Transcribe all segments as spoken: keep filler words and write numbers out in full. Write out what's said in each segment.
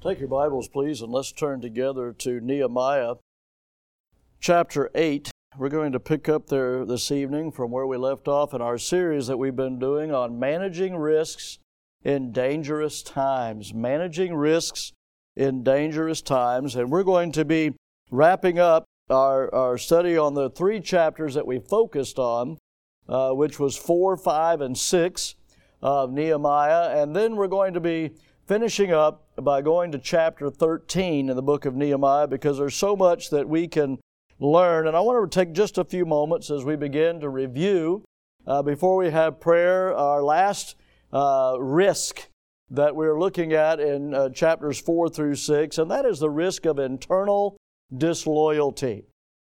Take your Bibles, please, and let's turn together to Nehemiah chapter eight. We're going to pick up there this evening from where we left off in our series that we've been doing on managing risks in dangerous times. Managing risks in dangerous times. And we're going to be wrapping up our, our study on the three chapters that we focused on, uh, which was four, five, and six of Nehemiah. And then we're going to be finishing up by going to chapter thirteen in the book of Nehemiah, because there's so much that we can learn. And I want to take just a few moments as we begin to review, uh, before we have prayer, our last uh, risk that we're looking at in uh, chapters four through six, and that is the risk of internal disloyalty.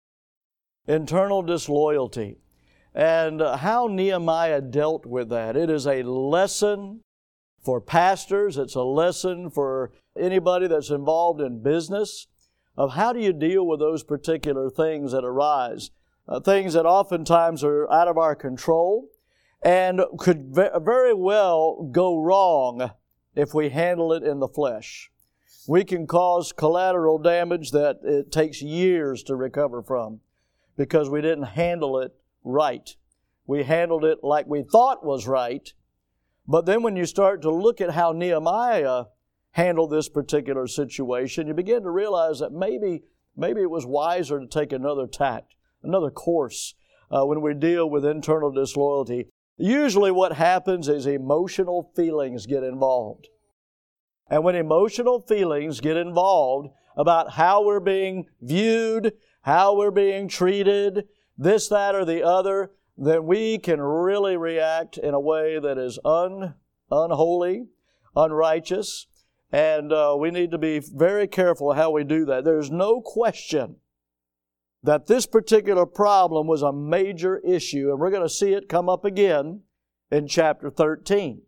Internal disloyalty. And uh, how Nehemiah dealt with that. It is a lesson for pastors, it's a lesson for anybody that's involved in business of how do you deal with those particular things that arise, uh, things that oftentimes are out of our control and could ve- very well go wrong if we handle it in the flesh. We can cause collateral damage that it takes years to recover from because we didn't handle it right. We handled it like we thought was right. But then when you start to look at how Nehemiah handled this particular situation, you begin to realize that maybe, maybe it was wiser to take another tact, another course uh, when we deal with internal disloyalty. Usually what happens is emotional feelings get involved. And when emotional feelings get involved about how we're being viewed, how we're being treated, this, that, or the other, then we can really react in a way that is un, unholy, unrighteous, and uh, we need to be very careful how we do that. There's no question that this particular problem was a major issue, and we're going to see it come up again in chapter thirteen.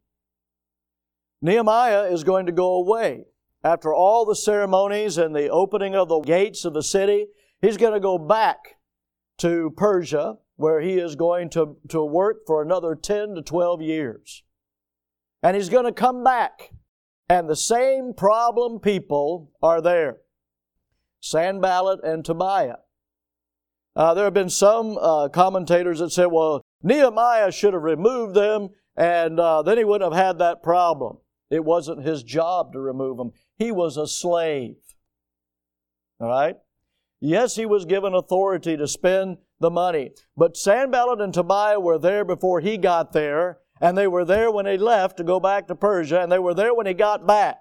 Nehemiah is going to go away. After all the ceremonies and the opening of the gates of the city, he's going to go back to Persia, where he is going to, to work for another ten to twelve years. And he's going to come back, and the same problem people are there. Sanballat and Tobiah. Uh, there have been some uh, commentators that say, well, Nehemiah should have removed them, and uh, then he wouldn't have had that problem. It wasn't his job to remove them. He was a slave. All right? Yes, he was given authority to spend the money. But Sanballat and Tobiah were there before he got there, and they were there when he left to go back to Persia, and they were there when he got back.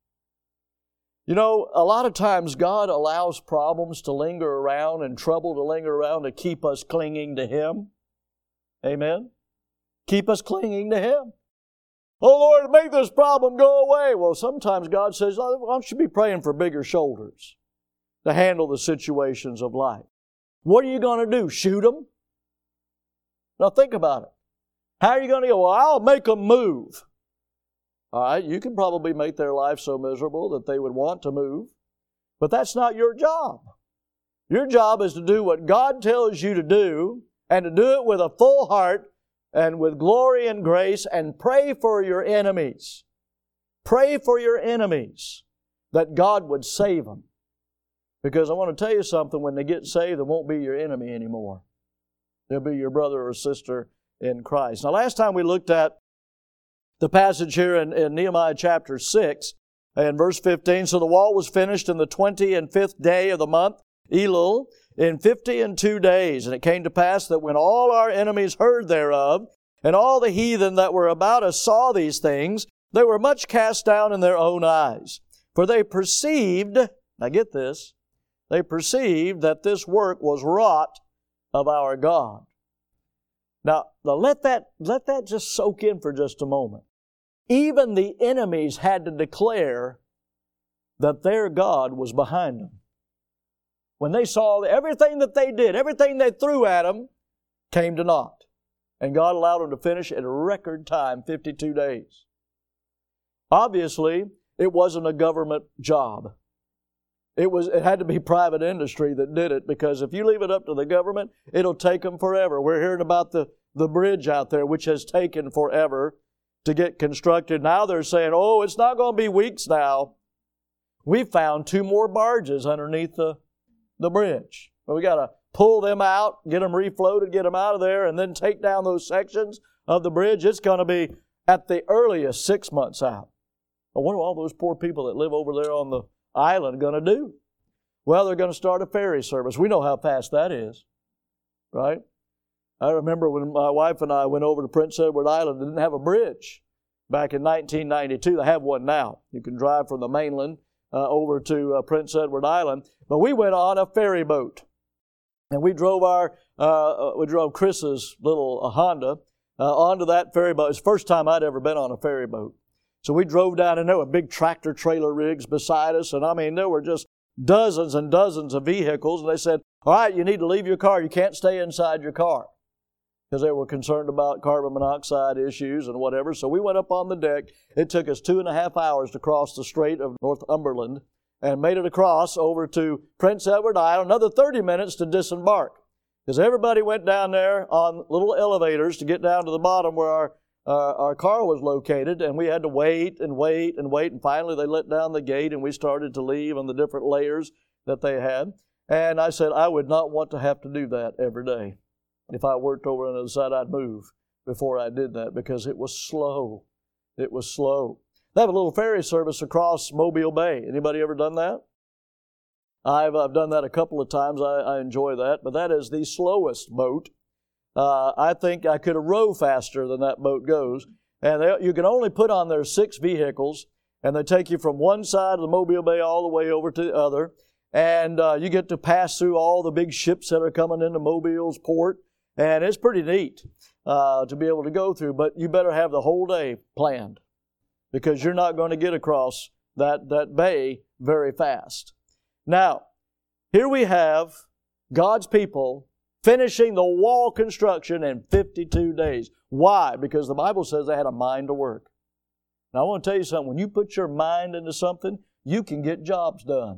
You know, a lot of times God allows problems to linger around and trouble to linger around to keep us clinging to Him. Amen? Keep us clinging to Him. Oh, Lord, make this problem go away. Well, sometimes God says, why don't you be praying for bigger shoulders to handle the situations of life? What are you going to do? Shoot them? Now think about it. How are you going to go? Well, I'll make them move. All right, you can probably make their life so miserable that they would want to move. But that's not your job. Your job is to do what God tells you to do, and to do it with a full heart and with glory and grace, and pray for your enemies. Pray for your enemies that God would save them. Because I want to tell you something, when they get saved, they won't be your enemy anymore. They'll be your brother or sister in Christ. Now, last time we looked at the passage here in, in Nehemiah chapter six, and verse fifteen, so the wall was finished in the twenty and fifth day of the month, Elul, in fifty and two days. And it came to pass that when all our enemies heard thereof, and all the heathen that were about us saw these things, they were much cast down in their own eyes. For they perceived, now get this, they perceived that this work was wrought of our God. Now, now let that, let that just soak in for just a moment. Even the enemies had to declare that their God was behind them. When they saw everything that they did, everything they threw at them, came to naught. And God allowed them to finish in record time, fifty-two days. Obviously, it wasn't a government job. It was. It had to be private industry that did it, because if you leave it up to the government, it'll take them forever. We're hearing about the, the bridge out there, which has taken forever to get constructed. Now they're saying, oh, it's not going to be weeks now. we found two more barges underneath the, the bridge. We got to pull them out, get them refloated, get them out of there, and then take down those sections of the bridge. It's going to be at the earliest six months out. But what are all those poor people that live over there on the island going to do? Well, they're going to start a ferry service. We know how fast that is, right? I remember when my wife and I went over to Prince Edward Island, they didn't have a bridge back in nineteen ninety-two. They have one now. You can drive from the mainland uh, over to uh, Prince Edward Island. But we went on a ferry boat, and we drove our uh, we drove Chris's little uh, Honda uh, onto that ferry boat. It's the first time I'd ever been on a ferry boat. So we drove down, and there were big tractor trailer rigs beside us, and I mean there were just dozens and dozens of vehicles. And they said, "All right, you need to leave your car. You can't stay inside your car," because they were concerned about carbon monoxide issues and whatever. So we went up on the deck. It took us two and a half hours to cross the Strait of Northumberland and made it across over to Prince Edward Island, another thirty minutes to disembark. Because everybody went down there on little elevators to get down to the bottom where our, uh, our car was located, and we had to wait and wait and wait, and finally they let down the gate and we started to leave on the different layers that they had. And I said, I would not want to have to do that every day. If I worked over on the other side, I'd move before I did that because it was slow. It was slow. They have a little ferry service across Mobile Bay. Anybody ever done that? I've, I've done that a couple of times. I, I enjoy that. But that is the slowest boat. Uh, I think I could row faster than that boat goes. And they, you can only put on there six vehicles, and they take you from one side of the Mobile Bay all the way over to the other. And uh, you get to pass through all the big ships that are coming into Mobile's port. And it's pretty neat uh, to be able to go through. But you better have the whole day planned, because you're not going to get across that, that bay very fast. Now, here we have God's people finishing the wall construction in fifty-two days. Why? Because the Bible says they had a mind to work. Now, I want to tell you something. When you put your mind into something, you can get jobs done.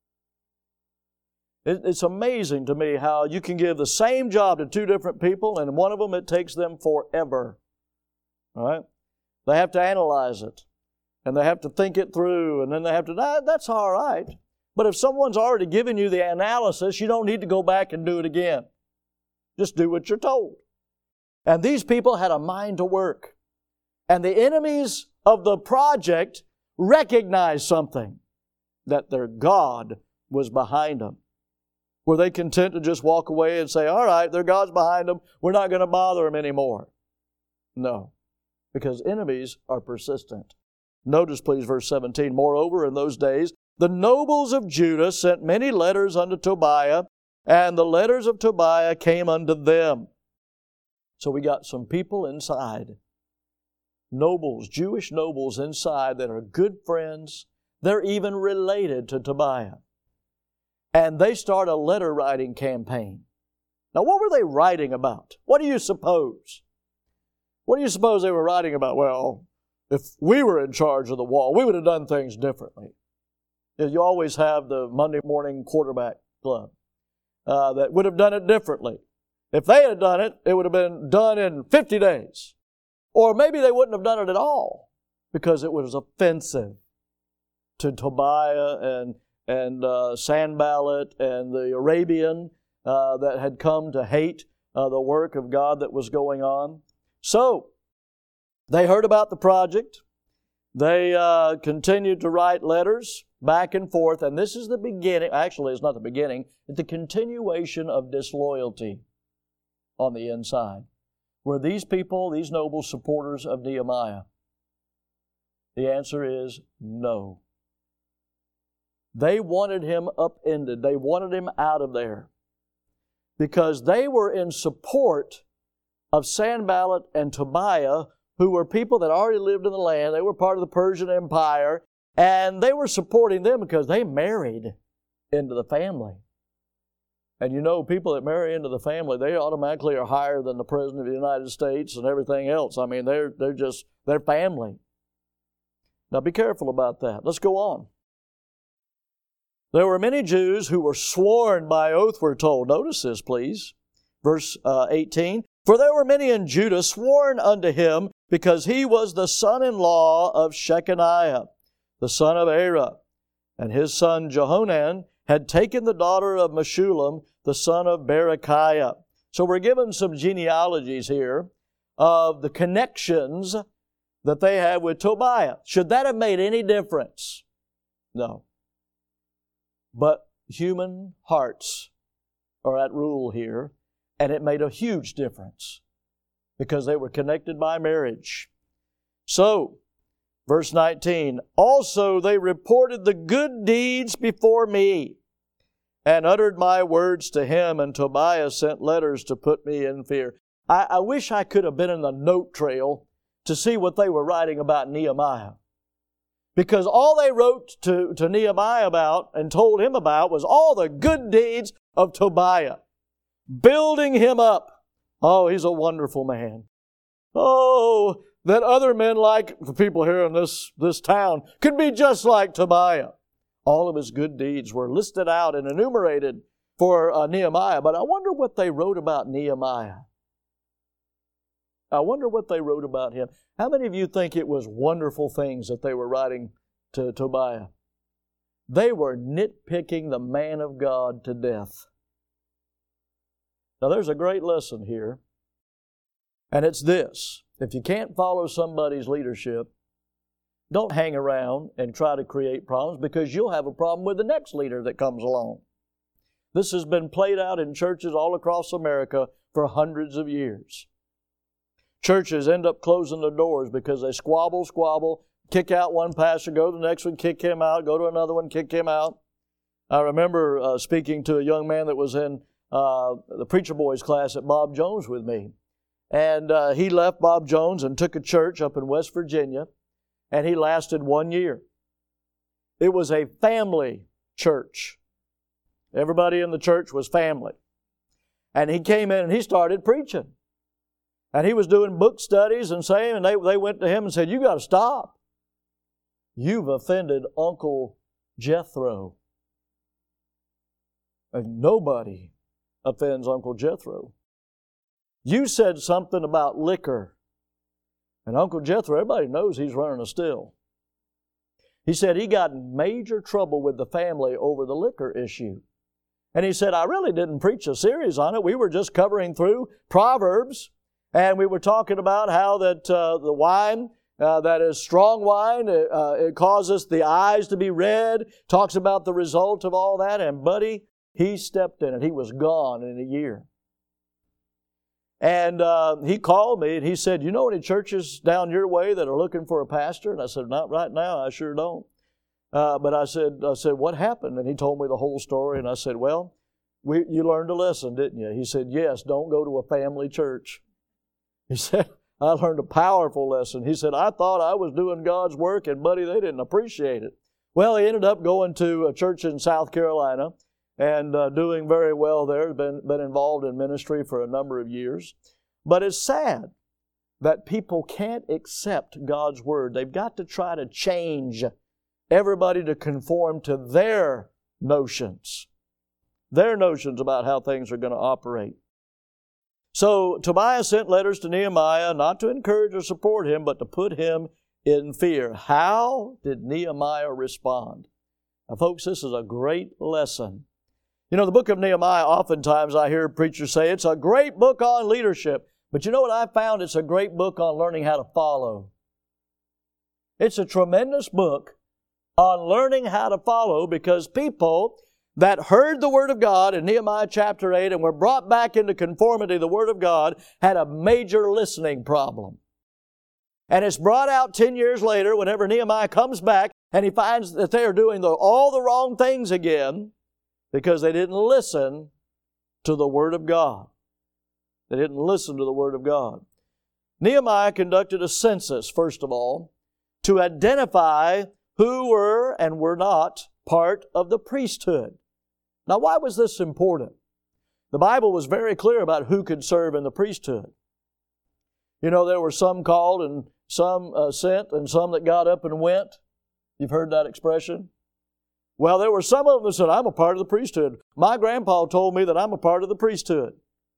It, it's amazing to me how you can give the same job to two different people, and one of them, it takes them forever. All right? They have to analyze it, and they have to think it through, and then they have to, ah, that's all right. But if someone's already given you the analysis, you don't need to go back and do it again. Just do what you're told. And these people had a mind to work. And the enemies of the project recognized something, that their God was behind them. Were they content to just walk away and say, all right, their God's behind them, we're not going to bother them anymore? No. Because enemies are persistent. Notice, please, verse seventeen. Moreover, in those days, the nobles of Judah sent many letters unto Tobiah, and the letters of Tobiah came unto them. So we got some people inside. Nobles, Jewish nobles inside that are good friends. They're even related to Tobiah. And they start a letter writing campaign. Now, what were they writing about? What do you suppose? What do you suppose they were writing about? Well, if we were in charge of the wall, we would have done things differently. You always have the Monday morning quarterback club uh, that would have done it differently. If they had done it, it would have been done in fifty days. Or maybe they wouldn't have done it at all because it was offensive to Tobiah and, and uh, Sanballat and the Arabian uh, that had come to hate uh, the work of God that was going on. So, they heard about the project. They uh, continued to write letters back and forth, and this is the beginning. Actually, it's not the beginning. It's the continuation of disloyalty on the inside. Were these people, these noble supporters of Nehemiah? The answer is no. They wanted him upended. They wanted him out of there because they were in support of Sanballat and Tobiah, who were people that already lived in the land. They were part of the Persian Empire, and they were supporting them because they married into the family. And you know, people that marry into the family, they automatically are higher than the President of the United States and everything else. I mean, they're, they're just, they're family. Now be careful about that. Let's go on. There were many Jews who were sworn by oath, we're told. Notice this, please. Verse uh, eighteen. For there were many in Judah sworn unto him, because he was the son-in-law of Shechaniah, the son of Era. And his son Jehonan had taken the daughter of Meshullam, the son of Berechiah. So we're given some genealogies here of the connections that they have with Tobiah. Should that have made any difference? No. But human hearts are at rule here, and it made a huge difference because they were connected by marriage. So, verse nineteen, also they reported the good deeds before me and uttered my words to him, and Tobiah sent letters to put me in fear. I, I wish I could have been in the note trail to see what they were writing about Nehemiah. Because all they wrote to, to Nehemiah about and told him about was all the good deeds of Tobiah. Building him up. Oh, he's a wonderful man. Oh, that other men like the people here in this, this town could be just like Tobiah. All of his good deeds were listed out and enumerated for uh, Nehemiah. But I wonder what they wrote about Nehemiah. I wonder what they wrote about him. How many of you think it was wonderful things that they were writing to Tobiah? They were nitpicking the man of God to death. Now there's a great lesson here, and it's this. If you can't follow somebody's leadership, don't hang around and try to create problems, because you'll have a problem with the next leader that comes along. This has been played out in churches all across America for hundreds of years. Churches end up closing their doors because they squabble, squabble, kick out one pastor, go to the next one, kick him out, go to another one, kick him out. I remember uh, speaking to a young man that was in uh, the Preacher Boys class at Bob Jones with me. And uh, he left Bob Jones and took a church up in West Virginia, and he lasted one year. It was a family church. Everybody in the church was family. And he came in and he started preaching. And he was doing book studies and saying, and they, they went to him and said, "You got to stop. You've offended Uncle Jethro." And nobody offends Uncle Jethro. You said something about liquor. And Uncle Jethro, everybody knows he's running a still. He said he got in major trouble with the family over the liquor issue. And he said, "I really didn't preach a series on it. We were just covering through Proverbs. And we were talking about how that uh, the wine, uh, that is strong wine, uh, it causes the eyes to be red, talks about the result of all that." And buddy, he stepped in it. He was gone in a year. And uh, he called me and he said, "You know any churches down your way that are looking for a pastor?" And I said, "Not right now, I sure don't." Uh, but I said, I said, "What happened?" And he told me the whole story. And I said, "Well, we, you learned a lesson, didn't you?" He said, "Yes, don't go to a family church." He said, "I learned a powerful lesson." He said, "I thought I was doing God's work, and buddy, they didn't appreciate it." Well, he ended up going to a church in South Carolina and uh, doing very well there. Been, been involved in ministry for a number of years. But it's sad that people can't accept God's Word. They've got to try to change everybody to conform to their notions, their notions about how things are going to operate. So Tobiah sent letters to Nehemiah not to encourage or support him, but to put him in fear. How did Nehemiah respond? Now, folks, this is a great lesson. You know, the book of Nehemiah, oftentimes I hear preachers say it's a great book on leadership. But you know what I found? It's a great book on learning how to follow. It's a tremendous book on learning how to follow, because people that heard the Word of God in Nehemiah chapter eight and were brought back into conformity to the Word of God had a major listening problem. And it's brought out ten years later whenever Nehemiah comes back and he finds that they are doing the, all the wrong things again because they didn't listen to the Word of God. They didn't listen to the Word of God. Nehemiah conducted a census, first of all, to identify who were and were not part of the priesthood. Now, why was this important? The Bible was very clear about who could serve in the priesthood. You know, there were some called and some uh, sent and some that got up and went. You've heard that expression? Well, there were some of them that said, "I'm a part of the priesthood. My grandpa told me that I'm a part of the priesthood."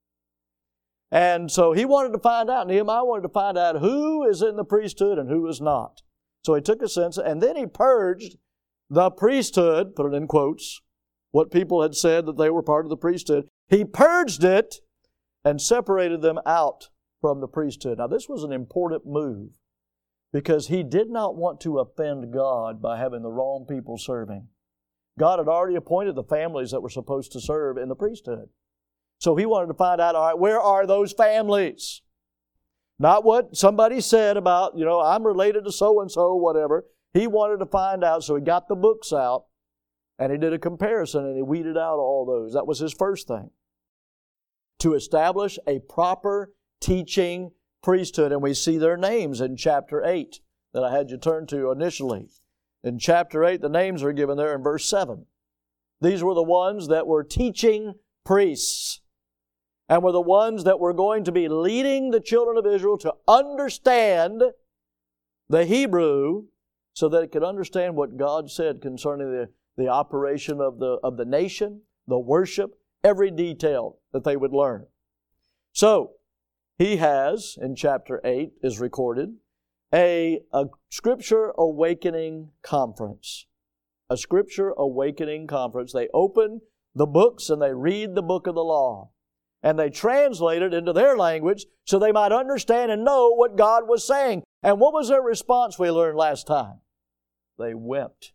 And so he wanted to find out, Nehemiah wanted to find out who is in the priesthood and who is not. So he took a census, and then he purged the priesthood, put it in quotes, what people had said that they were part of the priesthood. He purged it and separated them out from the priesthood. Now, this was an important move because he did not want to offend God by having the wrong people serving. God had already appointed the families that were supposed to serve in the priesthood. So he wanted to find out, all right, where are those families? Not what somebody said about, you know, I'm related to so-and-so, whatever. He wanted to find out, so he got the books out, and he did a comparison, and he weeded out all those. That was his first thing. To establish a proper teaching priesthood, and we see their names in chapter eight that I had you turn to initially. In chapter eight, the names are given there in verse seven. These were the ones that were teaching priests and were the ones that were going to be leading the children of Israel to understand the Hebrew so that it could understand what God said concerning the, the operation of the, of the nation, the worship, every detail that they would learn. So, he has, in chapter eight, is recorded, a, a Scripture Awakening Conference. A Scripture Awakening Conference. They open the books and they read the book of the law. And they translate it into their language so they might understand and know what God was saying. And what was their response we learned last time? They wept.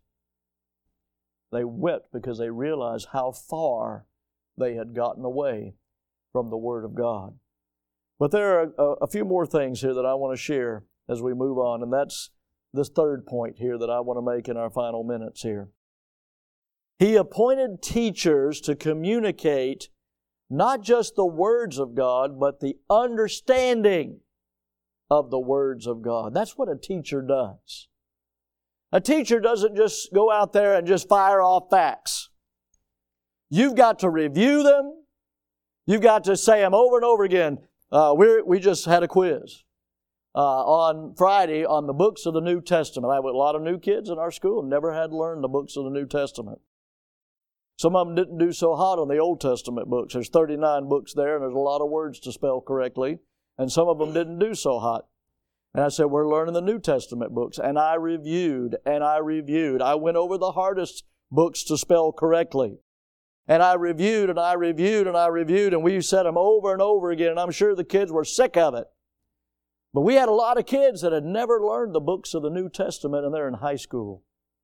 They wept because they realized how far they had gotten away from the Word of God. But there are a, a few more things here that I want to share as we move on, and that's this third point here that I want to make in our final minutes here. He appointed teachers to communicate not just the words of God, but the understanding of the words of God. That's what a teacher does. A teacher doesn't just go out there and just fire off facts. You've got to review them. You've got to say them over and over again. Uh, we we just had a quiz uh, on Friday on the books of the New Testament. I have a lot of new kids in our school and never had learned the books of the New Testament. Some of them didn't do so hot on the Old Testament books. There's thirty-nine books there, and there's a lot of words to spell correctly. And some of them didn't do so hot. And I said, we're learning the New Testament books. And I reviewed, and I reviewed. I went over the hardest books to spell correctly. And I reviewed, and I reviewed, and I reviewed, and we said them over and over again. And I'm sure the kids were sick of it. But we had a lot of kids that had never learned the books of the New Testament, and they're in high school.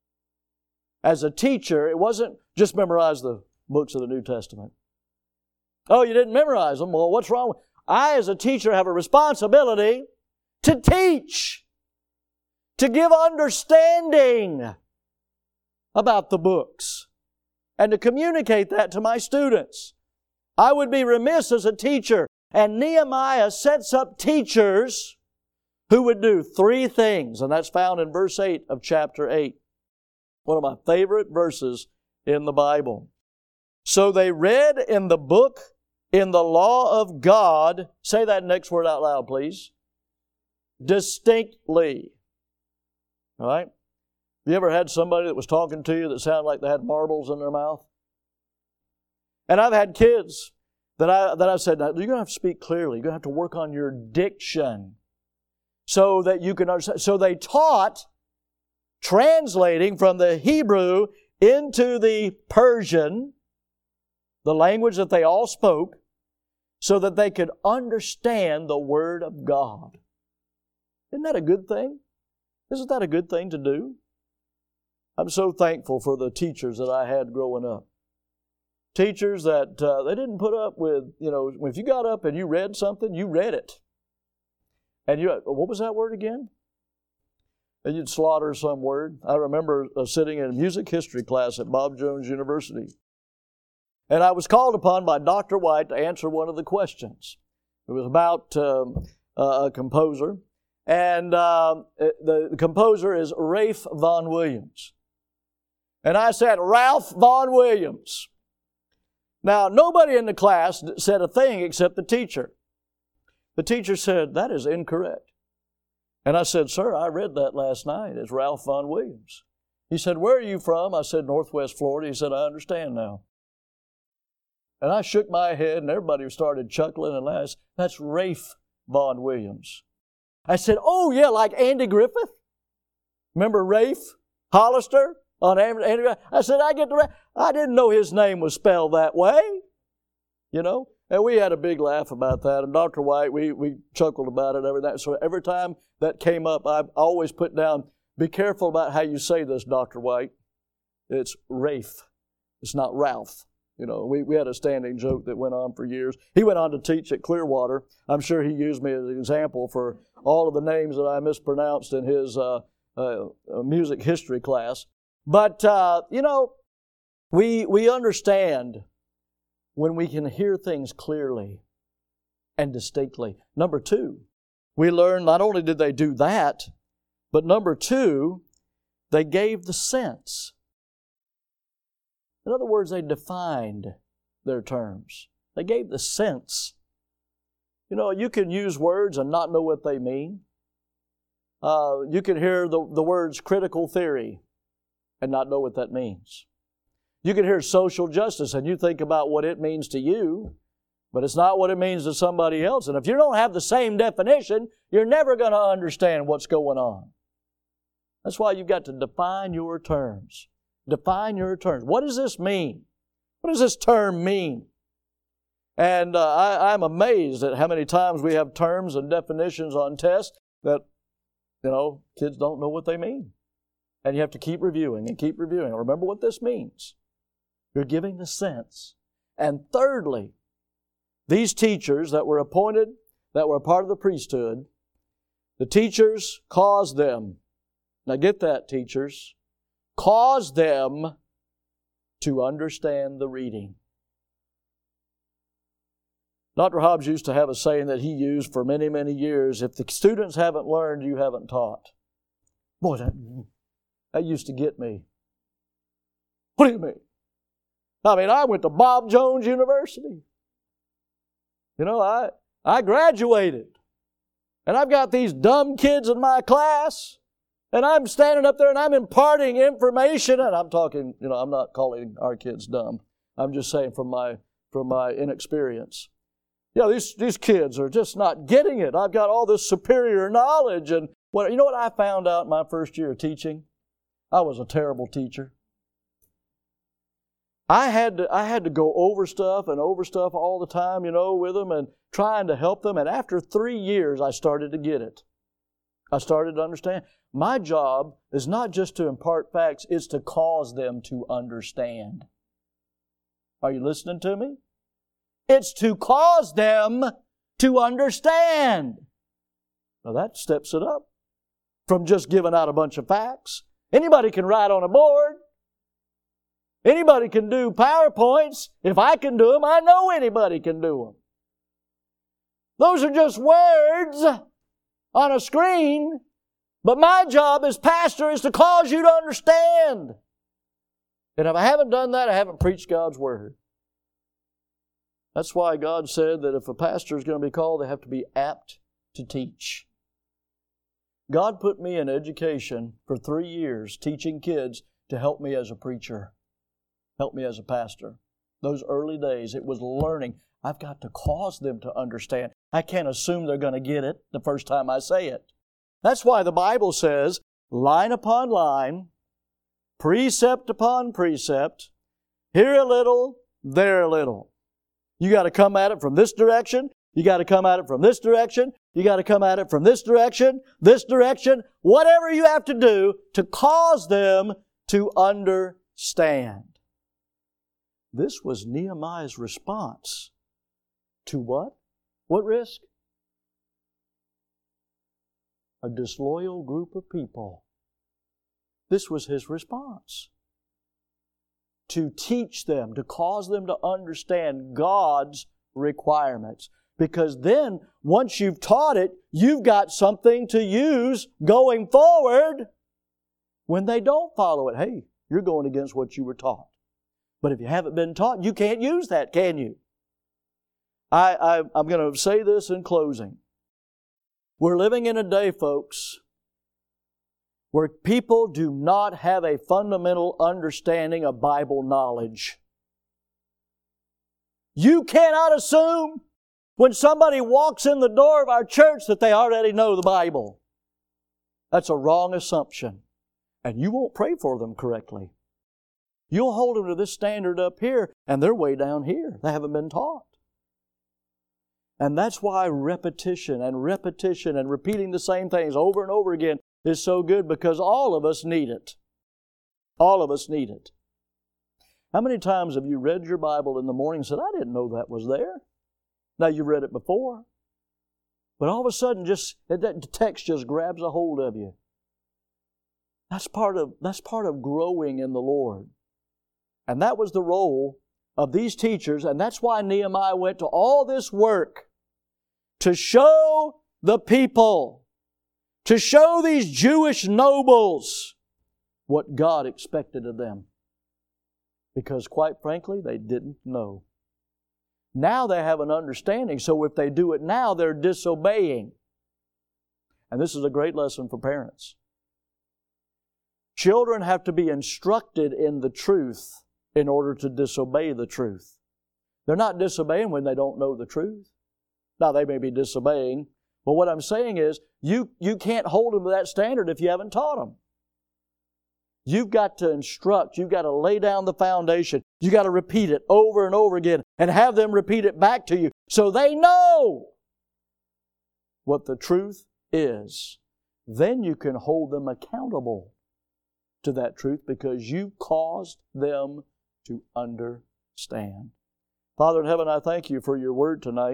As a teacher, it wasn't just memorize the books of the New Testament. Oh, you didn't memorize them? Well, what's wrong? I, as a teacher, have a responsibility to teach, to give understanding about the books, and to communicate that to my students. I would be remiss as a teacher. And Nehemiah sets up teachers who would do three things, and that's found in verse eight of chapter eight. One of my favorite verses in the Bible. So they read in the book, in the law of God, say that next word out loud, please. Distinctly. All right? Have you ever had somebody that was talking to you that sounded like they had marbles in their mouth? And I've had kids that I that I've said, now, you're going to have to speak clearly. You're going to have to work on your diction so that you can understand. So they taught translating from the Hebrew into the Persian, the language that they all spoke, so that they could understand the Word of God. Isn't that a good thing? Isn't that a good thing to do? I'm so thankful for the teachers that I had growing up. Teachers that uh, they didn't put up with, you know, if you got up and you read something, you read it. And you, what was that word again? And you'd slaughter some word. I remember uh, sitting in a music history class at Bob Jones University. And I was called upon by Doctor White to answer one of the questions. It was about um, uh, a composer. And uh, the, the composer is Ralph Vaughan Williams. And I said, Ralph Vaughan Williams. Now, nobody in the class said a thing except the teacher. The teacher said, that is incorrect. And I said, sir, I read that last night. It's Ralph Vaughan Williams. He said, where are you from? I said, Northwest Florida. He said, I understand now. And I shook my head, and everybody started chuckling and laughing. That's Ralph Vaughan Williams. I said, oh, yeah, like Andy Griffith? Remember Rafe Hollister? On Andrew, I said, I get the. I didn't know his name was spelled that way. You know, and we had a big laugh about that. And Doctor White, we we chuckled about it and everything. So every time that came up, I always put down, be careful about how you say this, Doctor White. It's Rafe. It's not Ralph. You know, we, we had a standing joke that went on for years. He went on to teach at Clearwater. I'm sure he used me as an example for all of the names that I mispronounced in his uh, uh, music history class. But, uh, you know, we we understand when we can hear things clearly and distinctly. Number two, we learn not only did they do that, but number two, they gave the sense. In other words, they defined their terms. They gave the sense. You know, you can use words and not know what they mean. Uh, you can hear the, the words critical theory and not know what that means. You can hear social justice and you think about what it means to you, but it's not what it means to somebody else. And if you don't have the same definition, you're never going to understand what's going on. That's why you've got to define your terms. Define your terms. What does this mean? What does this term mean? And uh, I, I'm amazed at how many times we have terms and definitions on tests that, you know, kids don't know what they mean. And you have to keep reviewing and keep reviewing. Remember what this means. You're giving the sense. And thirdly, these teachers that were appointed, that were a part of the priesthood, the teachers caused them, now get that, teachers, caused them to understand the reading. Doctor Hobbs used to have a saying that he used for many, many years, if the students haven't learned, you haven't taught. Boy, that, that used to get me. What do you mean? I mean, I went to Bob Jones University. You know, I I graduated. And I've got these dumb kids in my class. And I'm standing up there and I'm imparting information. And I'm talking, you know, I'm not calling our kids dumb. I'm just saying from my from my inexperience. Yeah, these, these kids are just not getting it. I've got all this superior knowledge. And what, you know what I found out in my first year of teaching? I was a terrible teacher. I had to I had to go over stuff and over stuff all the time, you know, with them and trying to help them. And after three years, I started to get it. I started to understand. My job is not just to impart facts, it's to cause them to understand. Are you listening to me? It's to cause them to understand. Now that steps it up from just giving out a bunch of facts. Anybody can write on a board. Anybody can do PowerPoints. If I can do them, I know anybody can do them. Those are just words on a screen. But my job as pastor is to cause you to understand. And if I haven't done that, I haven't preached God's Word. That's why God said that if a pastor is going to be called, they have to be apt to teach. God put me in education for three years, teaching kids to help me as a preacher, help me as a pastor. Those early days, it was learning. I've got to cause them to understand. I can't assume they're going to get it the first time I say it. That's why the Bible says, line upon line, precept upon precept, here a little, there a little. You got to come at it from this direction. You got to come at it from this direction. You got to come at it from this direction, this direction, whatever you have to do to cause them to understand. This was Nehemiah's response to what? What risk? A disloyal group of people. This was his response. To teach them, to cause them to understand God's requirements. Because then, once you've taught it, you've got something to use going forward when they don't follow it. Hey, you're going against what you were taught. But if you haven't been taught, you can't use that, can you? I, I, I'm going to say this in closing. We're living in a day, folks, where people do not have a fundamental understanding of Bible knowledge. You cannot assume when somebody walks in the door of our church that they already know the Bible. That's a wrong assumption. and you won't pray for them correctly. You'll hold them to this standard up here, and they're way down here. They haven't been taught. And that's why repetition and repetition and repeating the same things over and over again is so good, because all of us need it. All of us need it. How many times have you read your Bible in the morning and said, I didn't know that was there? Now, you've read it before. But all of a sudden, just that text just grabs a hold of you. That's part of, that's part of growing in the Lord. And that was the role of these teachers, and that's why Nehemiah went to all this work to show the people, to show these Jewish nobles what God expected of them. Because quite frankly, they didn't know. Now they have an understanding, so if they do it now, they're disobeying. And this is a great lesson for parents. Children have to be instructed in the truth in order to disobey the truth. They're not disobeying when they don't know the truth. Now, they may be disobeying, but what I'm saying is, you, you can't hold them to that standard if you haven't taught them. You've got to instruct. You've got to lay down the foundation. You've got to repeat it over and over again and have them repeat it back to you so they know what the truth is. Then you can hold them accountable to that truth because you caused them to understand. Father in heaven, I thank you for your word tonight.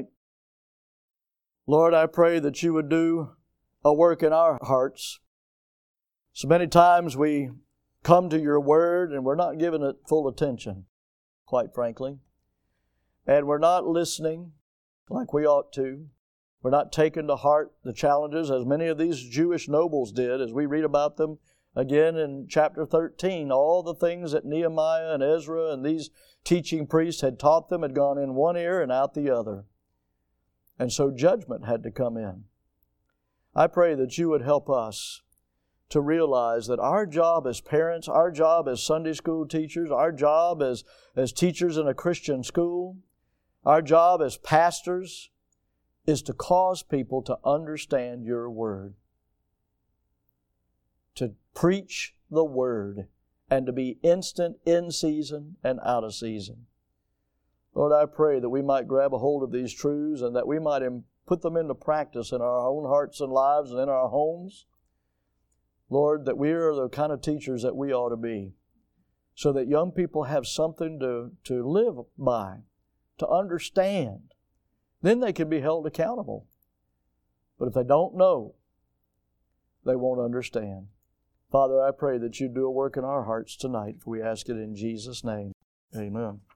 Lord, I pray that you would do a work in our hearts. So many times we come to your word and we're not giving it full attention, quite frankly. And we're not listening like we ought to. We're not taking to heart the challenges as many of these Jewish nobles did, as we read about them again in chapter thirteen. All the things that Nehemiah and Ezra and these teaching priests had taught them had gone in one ear and out the other. And so judgment had to come in. I pray that you would help us to realize that our job as parents, our job as Sunday school teachers, our job as, as teachers in a Christian school, our job as pastors is to cause people to understand your word, to preach the word, and to be instant in season and out of season. Lord, I pray that we might grab a hold of these truths and that we might put them into practice in our own hearts and lives and in our homes. Lord, that we are the kind of teachers that we ought to be, so that young people have something to, to live by, to understand. Then they can be held accountable. But if they don't know, they won't understand. Father, I pray that you do a work in our hearts tonight, for we ask it in Jesus' name. Amen.